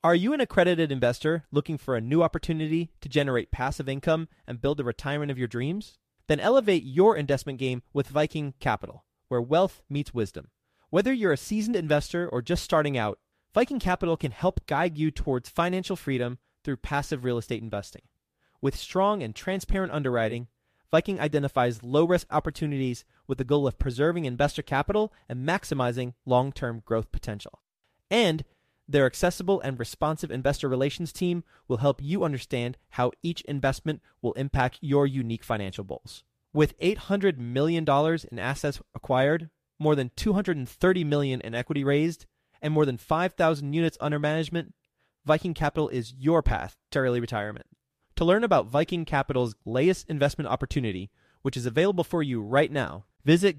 Are you an accredited investor looking for a new opportunity to generate passive income and build the retirement of your dreams? Then elevate your investment game with Viking Capital, where wealth meets wisdom. Whether you're a seasoned investor or just starting out, Viking Capital can help guide you towards financial freedom through passive real estate investing. With strong and transparent underwriting, Viking identifies low-risk opportunities with the goal of preserving investor capital and maximizing long-term growth potential. And their accessible and responsive investor relations team will help you understand how each investment will impact your unique financial goals. With $800 million in assets acquired, more than $230 million in equity raised, and more than 5,000 units under management, Viking Capital is your path to early retirement. To learn about Viking Capital's latest investment opportunity, which is available for you right now, visit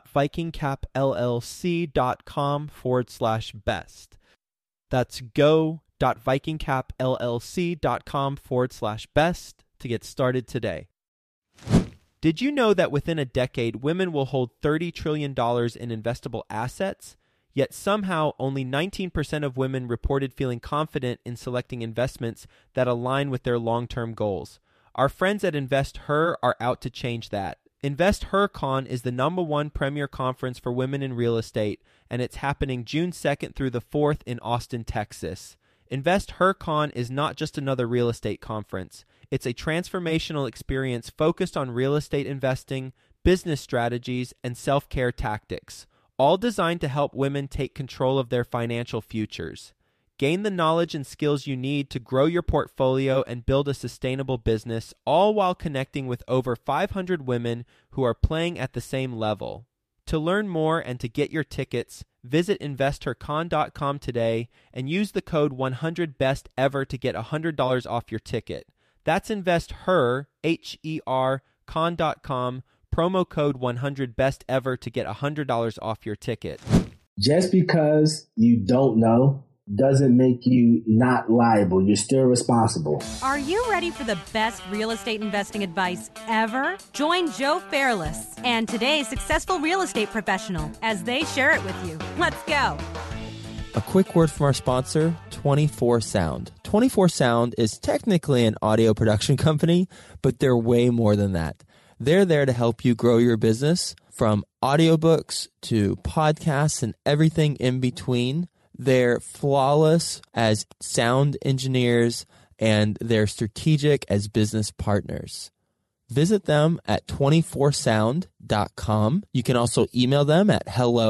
go.vikingcapllc.com/best. That's go.vikingcapllc.com/best to get started today. Did you know that within a decade, women will hold $30 trillion in investable assets? Yet somehow only 19% of women reported feeling confident in selecting investments that align with their long-term goals. Our friends at InvestHer are out to change that. InvestHerCon is the #1 premier conference for women in real estate, and it's happening June 2nd through the 4th in Austin, Texas. InvestHerCon is not just another real estate conference. It's a transformational experience focused on real estate investing, business strategies, and self-care tactics, all designed to help women take control of their financial futures. Gain the knowledge and skills you need to grow your portfolio and build a sustainable business, all while connecting with over 500 women who are playing at the same level. To learn more and to get your tickets, visit InvestHerCon.com today and use the code 100BESTEVER to get $100 off your ticket. That's InvestHer, H-E-R, con.com, promo code 100BESTEVER to get $100 off your ticket. Just because you don't know doesn't make you not liable. You're still responsible. Are you ready for the best real estate investing advice ever? Join Joe Fairless and today's successful real estate professional as they share it with you. Let's go. A quick word from our sponsor, 24 Sound. 24 Sound is technically an audio production company, but they're way more than that. They're there to help you grow your business, from audiobooks to podcasts and everything in between. They're flawless as sound engineers, and they're strategic as business partners. Visit them at 24sound.com. You can also email them at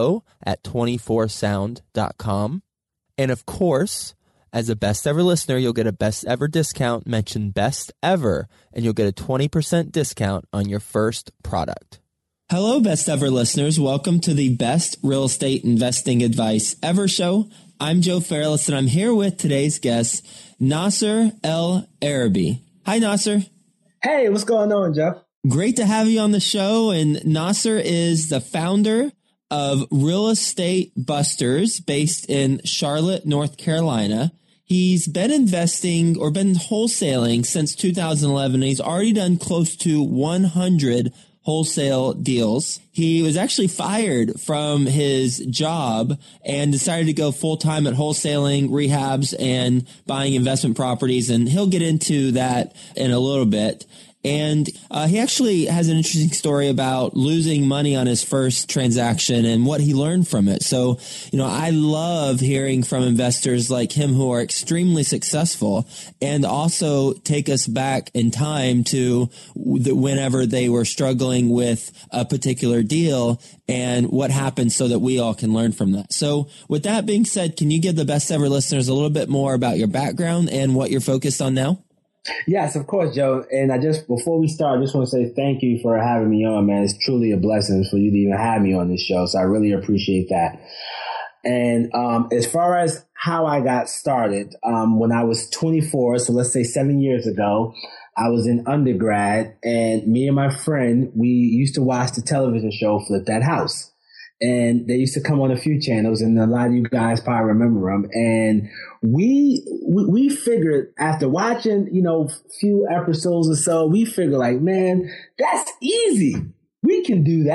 hello@24sound.com. And of course, as a best ever listener, you'll get a best ever discount. Mention best ever, and you'll get a 20% discount on your first product. Hello, best ever listeners. Welcome to the Best Real Estate Investing Advice Ever show. I'm Joe Fairless, and I'm here with today's guest, Nasser El-Arabi. Hi, Nasser. Hey, what's going on, Jeff? Great to have you on the show. And Nasser is the founder of Real Estate Busters, based in Charlotte, North Carolina. He's been investing or been wholesaling since 2011. He's already done close to 100 wholesale deals. He was actually fired from his job and decided to go full-time at wholesaling, rehabs, and buying investment properties. And he'll get into that in a little bit. And he actually has an interesting story about losing money on his first transaction and what he learned from it. So, I love hearing from investors like him who are extremely successful and also take us back in time to whenever they were struggling with a particular deal and what happened so that we all can learn from that. So with that being said, can you give the best ever listeners a little bit more about your background and what you're focused on now? Yes, of course, Joe. And before we start, I just want to say thank you for having me on, man. It's truly a blessing for you to even have me on this show. So I really appreciate that. And as far as how I got started, when I was 24, so let's say 7 years ago, I was in undergrad, and me and my friend, we used to watch the television show Flip That House. And they used to come on a few channels, and a lot of you guys probably remember them. And we figured, after watching, few episodes or so, we figured like, man, that's easy. We can do that.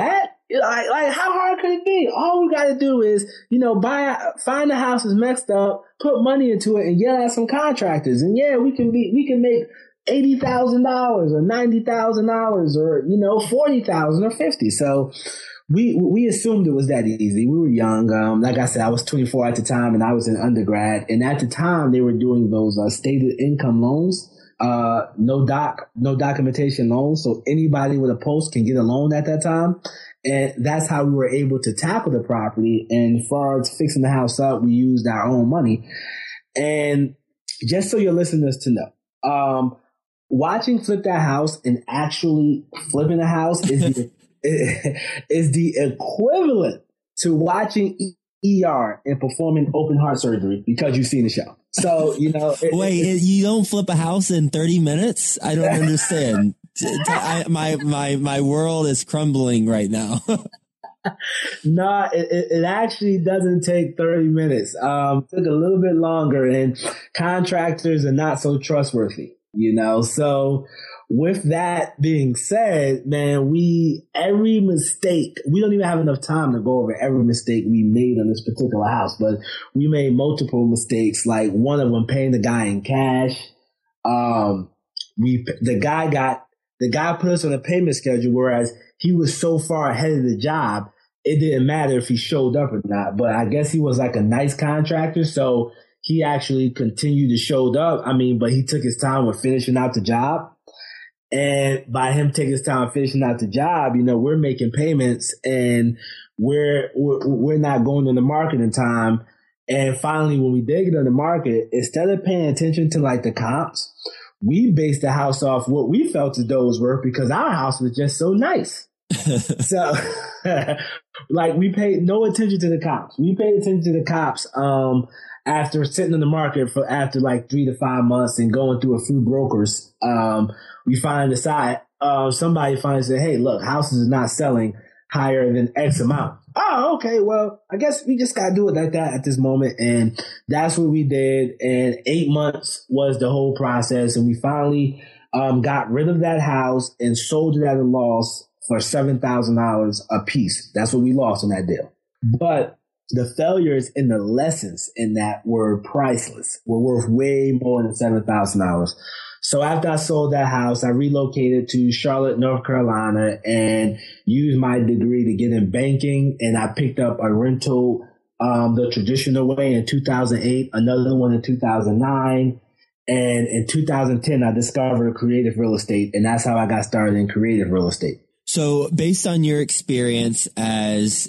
Like how hard could it be? All we got to do is, find the house is messed up, put money into it, and yell at some contractors. And yeah, we can make $80,000 or $90,000 or $40,000 or $50,000. So we assumed it was that easy. We were young. Like I said, I was 24 at the time, and I was in undergrad. And at the time, they were doing those stated income loans. No documentation loans. So anybody with a post can get a loan at that time. And that's how we were able to tackle the property. And as far as fixing the house up, we used our own money. And just so your listeners to know, watching Flip That House and actually flipping a house is the equivalent to watching ER and performing open heart surgery because you've seen the show. So, wait, you don't flip a house in 30 minutes? I don't understand. My world is crumbling right now. No, it actually doesn't take 30 minutes. Took a little bit longer, and contractors are not so trustworthy, So with that being said, man, every mistake, we don't even have enough time to go over every mistake we made on this particular house, but we made multiple mistakes. Like one of them, paying the guy in cash. The guy put us on a payment schedule, whereas he was so far ahead of the job, it didn't matter if he showed up or not. But I guess he was like a nice contractor, so he actually continued to show up. But he took his time with finishing out the job. And by him taking his time finishing out the job, we're making payments and we're not going on the market in time. And finally, when we did get on the market, instead of paying attention to like the comps, we based the house off what we felt as though it was worth because our house was just so nice. So like we paid no attention to the comps. We paid attention to the comps after sitting on the market after like 3 to 5 months and going through a few brokers. We finally decide, somebody finally said, hey, look, houses is not selling higher than X amount. Oh, okay. Well, I guess we just got to do it like that at this moment. And that's what we did. And 8 months was the whole process. And we finally got rid of that house and sold it at a loss for $7,000 a piece. That's what we lost on that deal. But the failures and the lessons in that were priceless, were worth way more than $7,000. So after I sold that house, I relocated to Charlotte, North Carolina, and used my degree to get in banking. And I picked up a rental the traditional way in 2008, another one in 2009. And in 2010, I discovered creative real estate. And that's how I got started in creative real estate. So based on your experience as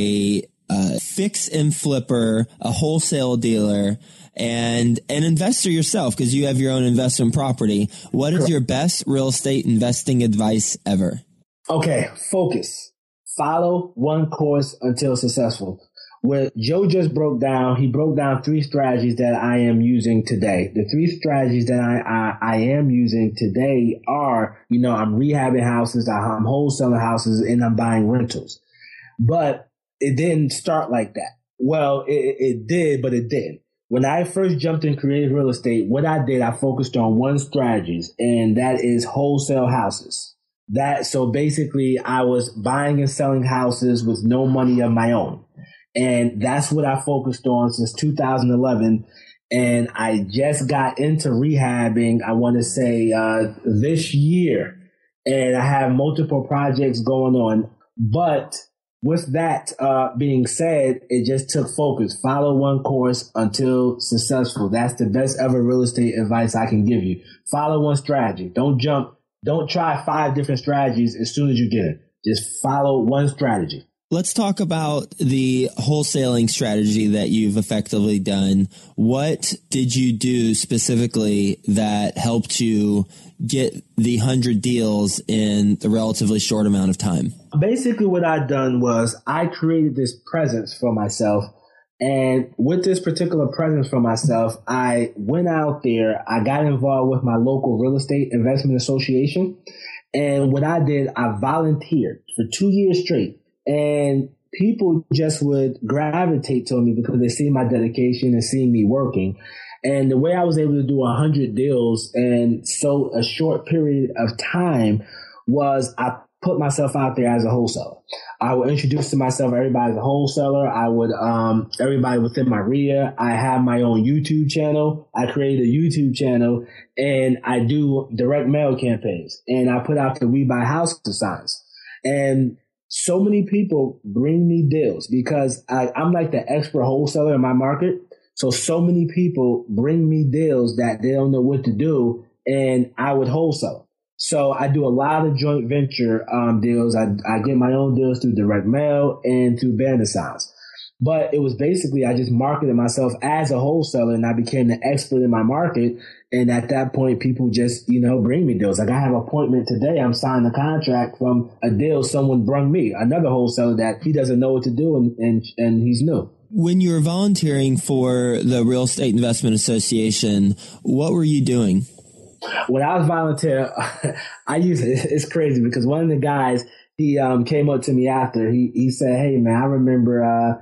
a fix and flipper, a wholesale dealer, and an investor yourself, because you have your own investment property, what is your best real estate investing advice ever? Okay, focus. Follow one course until successful. What Joe just broke down, he broke down 3 strategies that I am using today. The 3 strategies that I am using today are, I'm rehabbing houses, I'm wholesaling houses, and I'm buying rentals. But it didn't start like that. Well, it did, but it didn't. When I first jumped in creative real estate, what I did, I focused on one strategy, and that is wholesale houses. So basically, I was buying and selling houses with no money of my own. And that's what I focused on since 2011. And I just got into rehabbing, I want to say, this year. And I have multiple projects going on. But with that being said, it just took focus. Follow one course until successful. That's the best ever real estate advice I can give you. Follow one strategy. Don't jump. Don't try 5 different strategies as soon as you get it. Just follow one strategy. Let's talk about the wholesaling strategy that you've effectively done. What did you do specifically that helped you get the 100 deals in the relatively short amount of time? Basically, what I'd done was I created this presence for myself. And with this particular presence for myself, I went out there, I got involved with my local real estate investment association. And what I did, I volunteered for 2 years straight. And people just would gravitate to me because they see my dedication and see me working. And the way I was able to do 100 deals in so a short period of time was I put myself out there as a wholesaler. I would introduce to myself everybody as a wholesaler. I would, everybody within my RIA. I have my own YouTube channel. I created a YouTube channel and I do direct mail campaigns and I put out the We Buy House signs. And so many people bring me deals because I'm like the expert wholesaler in my market. So many people bring me deals that they don't know what to do and I would wholesale. So I do a lot of joint venture deals. I get my own deals through direct mail and through banner signs. But it was basically, I just marketed myself as a wholesaler and I became the expert in my market. And at that point, people just, bring me deals. Like I have an appointment today. I'm signing a contract from a deal someone brung me, another wholesaler that he doesn't know what to do and he's new. When you were volunteering for the Real Estate Investment Association, what were you doing? When I was volunteering, it's crazy because one of the guys, he came up to me after. He said, "Hey, man, I remember,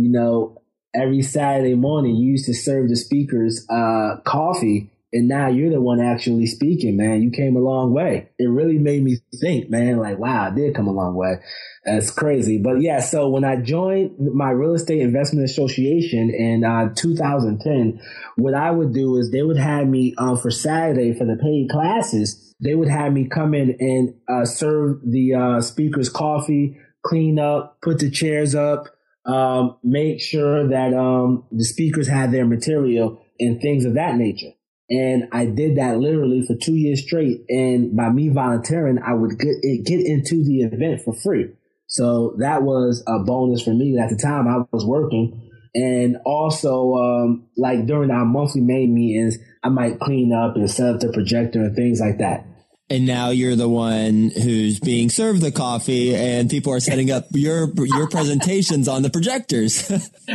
every Saturday morning you used to serve the speakers coffee, and now you're the one actually speaking, man. You came a long way." It really made me think, man, like, wow, I did come a long way. That's crazy. But yeah, so when I joined my Real Estate Investment Association in 2010, what I would do is they would have me for Saturday for the paid classes. They would have me come in and serve the speakers coffee, clean up, put the chairs up, make sure that the speakers had their material and things of that nature. And I did that literally for 2 years straight. And by me volunteering, I would get into the event for free. So that was a bonus for me. At the time I was working. And also, like during our monthly main meetings, I might clean up and set up the projector and things like that. And now you're the one who's being served the coffee and people are setting up your presentations on the projectors.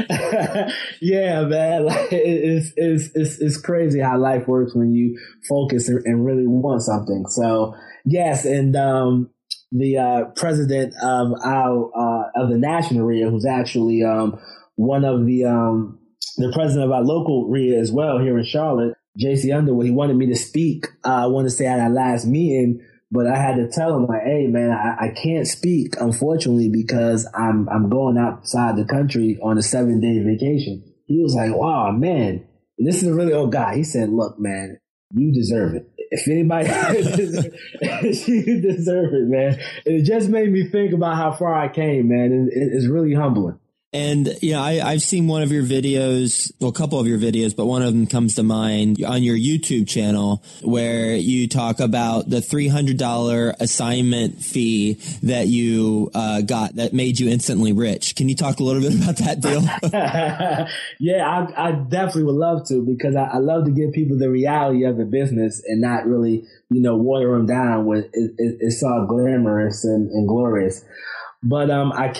Yeah, man. Like, it's crazy how life works when you focus and really want something. So yes. And, the president of the national RIA, who's actually, one of the president of our local RIA as well here in Charlotte, JC Underwood, he wanted me to speak. I want to say at our last meeting, but I had to tell him like, hey man, I can't speak unfortunately because I'm going outside the country on a 7-day vacation. He was like, wow, man, this is a really old guy. He said, look, man, you deserve it. If anybody, you deserve it, man. And it just made me think about how far I came, man. It's really humbling. And, I've seen one of your videos, well, a couple of your videos, but one of them comes to mind on your YouTube channel where you talk about the $300 assignment fee that you got that made you instantly rich. Can you talk a little bit about that deal? Yeah, I definitely would love to because I love to give people the reality of the business and not really, water them down when it's all glamorous and glorious. But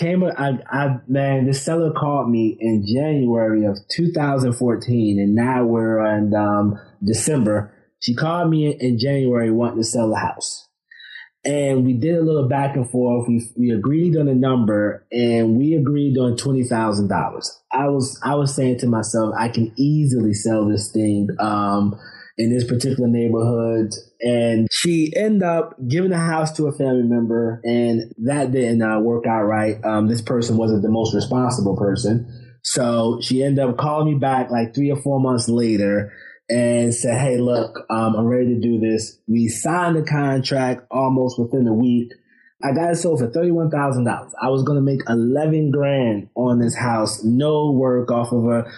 man, this seller called me in January of 2014, and now we're in December. She called me in January wanting to sell the house. And we did a little back and forth. We agreed on a number, and we agreed on $20,000. I was saying to myself, I can easily sell this thing in this particular neighborhood. And she ended up giving the house to a family member, and that didn't work out right. This person wasn't the most responsible person. So she ended up calling me back like 3 or 4 months later and said, hey, look, I'm ready to do this. We signed the contract almost within a week. I got it sold for $31,000. I was going to make $11,000 on this house. No work off of a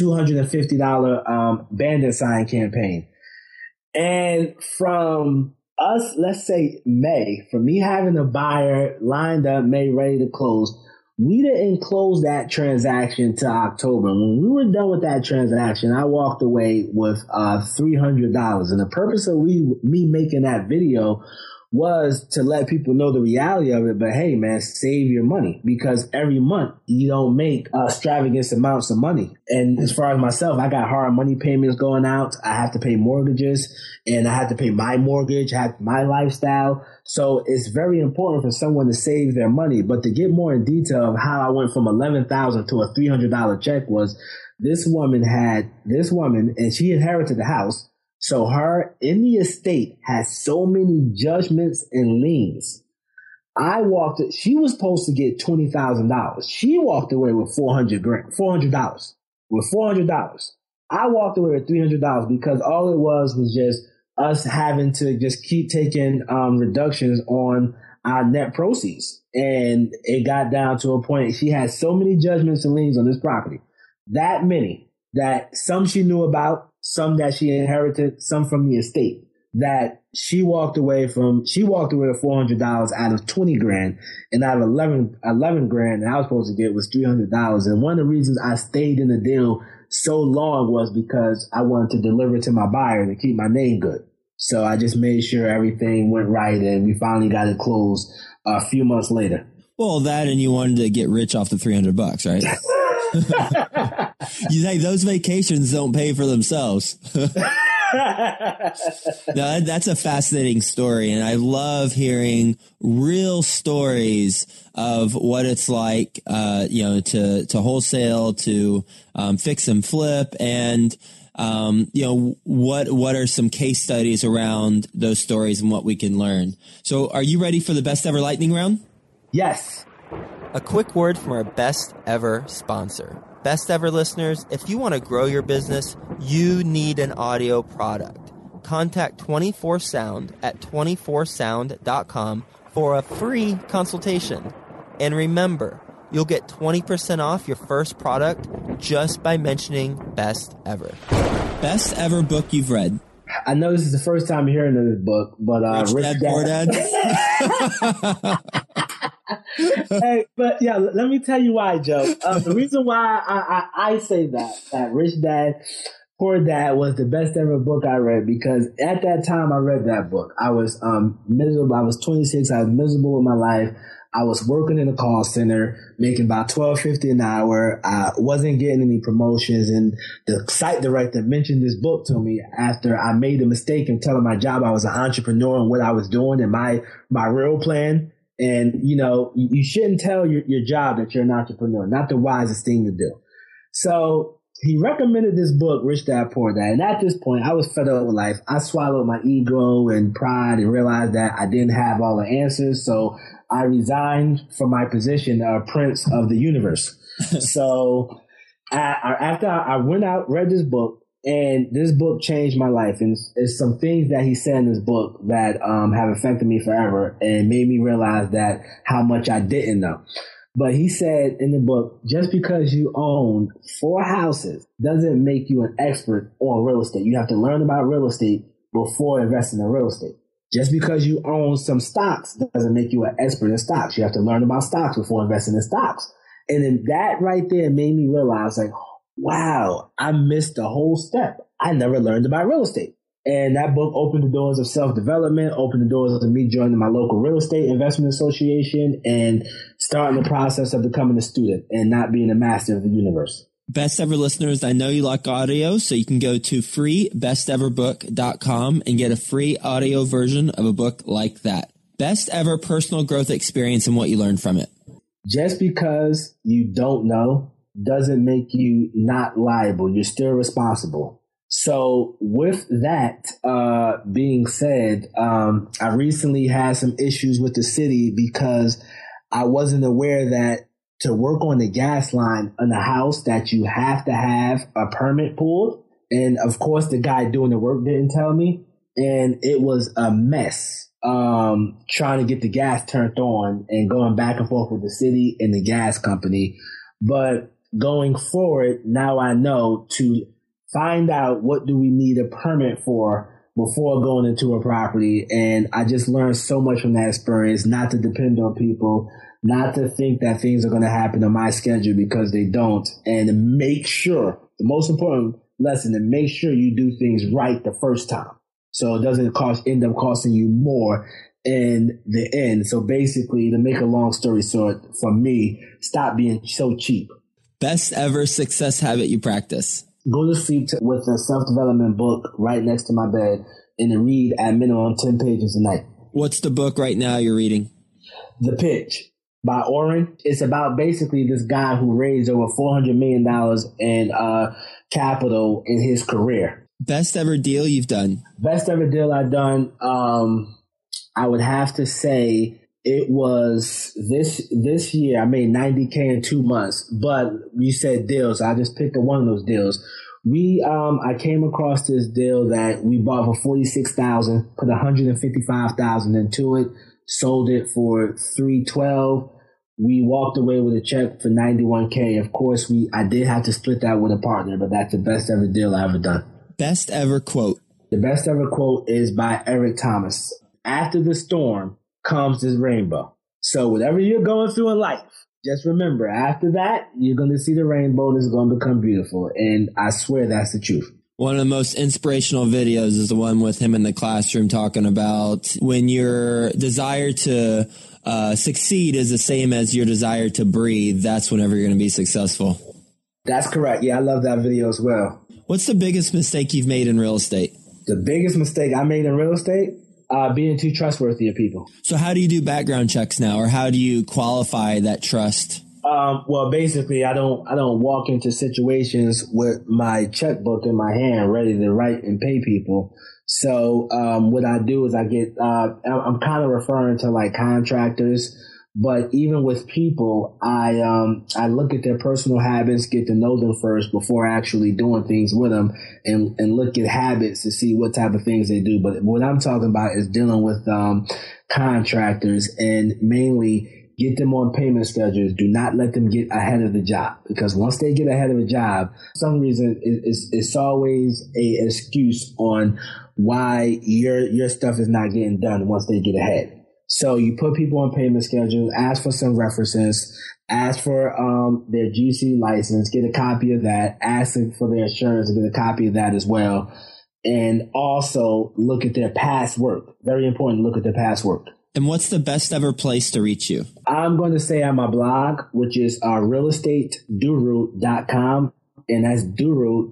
$250 bandit sign campaign. And from us, let's say May, from me having a buyer lined up, May ready to close, we didn't close that transaction till October. When we were done with that transaction, I walked away with $300. And the purpose of me making that video was to let people know the reality of it. But hey, man, save your money because every month you don't make extravagant amounts of money. And as far as myself, I got hard money payments going out. I have to pay mortgages and I have to pay my mortgage, I have my lifestyle. So it's very important for someone to save their money. But to get more in detail of how I went from $11,000 to a $300 check was this woman, and she inherited the house. So her in the estate has so many judgments and liens. She was supposed to get $20,000. She walked away with $400. With $400. I walked away with $300 because all it was just us having to just keep taking reductions on our net proceeds. And it got down to a point, she had so many judgments and liens on this property, that many, that some she knew about, some that she inherited, some from the estate, that she walked away with $400 out of 20 grand, and out of 11 grand that I was supposed to get was $300. And one of the reasons I stayed in the deal so long was because I wanted to deliver it to my buyer to keep my name good. So I just made sure everything went right, and we finally got it closed a few months later. Well, that, and you wanted to get rich off the $300, right? You say those vacations don't pay for themselves. No, that's a fascinating story, and I love hearing real stories of what it's like, to wholesale, to fix and flip, and what are some case studies around those stories and what we can learn. So, are you ready for the best ever lightning round? Yes. A quick word from our best ever sponsor. Best ever listeners, if you want to grow your business, you need an audio product. Contact 24 Sound at 24sound.com for a free consultation. And remember, you'll get 20% off your first product just by mentioning Best Ever. Best ever book you've read. I know this is the first time hearing of this book, but Rich Dad, Poor Dad. Hey, but yeah, let me tell you why, Joe. The reason why I say that Rich Dad, Poor Dad was the best ever book I read, because at that time I read that book, I was miserable. I was 26. I was miserable with my life. I was working in a call center, making about $12.50 an hour. I wasn't getting any promotions, and the site director mentioned this book to me after I made a mistake in telling my job I was an entrepreneur and what I was doing and my real plan. And, you shouldn't tell your job that you're an entrepreneur, not the wisest thing to do. So he recommended this book, Rich Dad, Poor Dad. And at this point, I was fed up with life. I swallowed my ego and pride and realized that I didn't have all the answers. So I resigned from my position, Prince of the Universe. So after I went out, read this book, and this book changed my life. And it's some things that he said in this book that have affected me forever and made me realize that how much I didn't know. But he said in the book, just because you own 4 houses doesn't make you an expert on real estate. You have to learn about real estate before investing in real estate. Just because you own some stocks doesn't make you an expert in stocks. You have to learn about stocks before investing in stocks. And then that right there made me realize, like, wow, I missed the whole step. I never learned about real estate. And that book opened the doors of self-development, opened the doors of me joining my local real estate investment association and starting the process of becoming a student and not being a master of the universe. Best ever listeners, I know you like audio, so you can go to freebesteverbook.com and get a free audio version of a book like that. Best ever personal growth experience and what you learned from it. Just because you don't know doesn't make you not liable. You're still responsible. So with that being said, I recently had some issues with the city because I wasn't aware that to work on the gas line in a house that you have to have a permit pulled. And of course, the guy doing the work didn't tell me. And it was a mess trying to get the gas turned on and going back and forth with the city and the gas company. But going forward, now I know to find out what do we need a permit for before going into a property. And I just learned so much from that experience, not to depend on people, not to think that things are going to happen on my schedule because they don't. And to make sure, the most important lesson, to make sure you do things right the first time. So it doesn't end up costing you more in the end. So basically, to make a long story short, for me, stop being so cheap. Best ever success habit you practice. Go to sleep with a self-development book right next to my bed and to read at minimum 10 pages a night. What's the book right now you're reading? The Pitch by Oren. It's about basically this guy who raised over $400 million in capital in his career. Best ever deal you've done? Best ever deal I've done, I would have to say It was this year. I made $90K in 2 months, but you said deals. I just picked one of those deals. I came across this deal that we bought for $46,000, put $155,000 into it, sold it for $312,000. We walked away with a check for $91K. Of course, I did have to split that with a partner, but that's the best ever deal I ever done. Best ever quote. The best ever quote is by Eric Thomas. After the storm comes this rainbow. So whatever you're going through in life, just remember, after that, you're going to see the rainbow and it's going to become beautiful. And I swear that's the truth. One of the most inspirational videos is the one with him in the classroom talking about when your desire to succeed is the same as your desire to breathe. That's whenever you're going to be successful. That's correct. Yeah, I love that video as well. What's the biggest mistake you've made in real estate? The biggest mistake I made in real estate? Being too trustworthy of people. So how do you do background checks now, or how do you qualify that trust? Well, basically, I don't walk into situations with my checkbook in my hand, ready to write and pay people. So what I do is I'm kind of referring to like contractors, but even with people, I look at their personal habits, get to know them first before actually doing things with them, and look at habits to see what type of things they do. But what I'm talking about is dealing with contractors, and mainly get them on payment schedules. Do not let them get ahead of the job, because once they get ahead of the job, for some reason it's always an excuse on why your stuff is not getting done once they get ahead. So you put people on payment schedules, ask for some references, ask for their GC license, get a copy of that, ask for their insurance, get a copy of that as well. And also look at their past work. Very important, look at their past work. And what's the best ever place to reach you? I'm going to say on my blog, which is realestateduru.com. And that's Duru,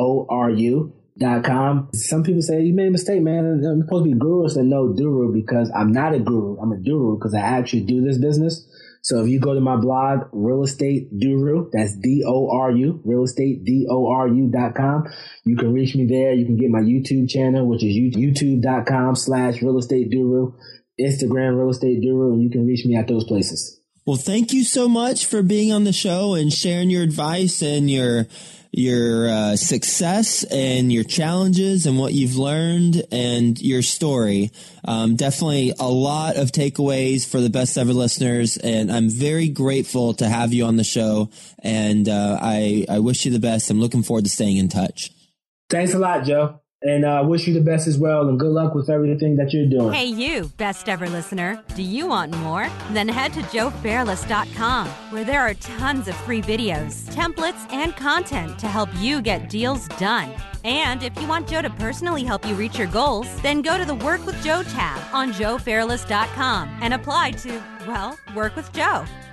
DORU.com. Some people say, you made a mistake, man. I'm supposed to be guru. I said, no, Duru, because I'm not a guru. I'm a Duru because I actually do this business. So if you go to my blog, Real Estate Duru, that's DORU, realestateduru.com. You can reach me there. You can get my YouTube channel, which is youtube.com/Real Estate Duru, Instagram, Real Estate Duru, and you can reach me at those places. Well, thank you so much for being on the show and sharing your advice and your success and your challenges and what you've learned and your story. Definitely a lot of takeaways for the best ever listeners. And I'm very grateful to have you on the show. And I wish you the best. I'm looking forward to staying in touch. Thanks a lot, Joe. And I wish you the best as well, and good luck with everything that you're doing. Hey, you, best ever listener. Do you want more? Then head to joefairless.com, where there are tons of free videos, templates, and content to help you get deals done. And if you want Joe to personally help you reach your goals, then go to the Work with Joe tab on joefairless.com and apply to, well, work with Joe.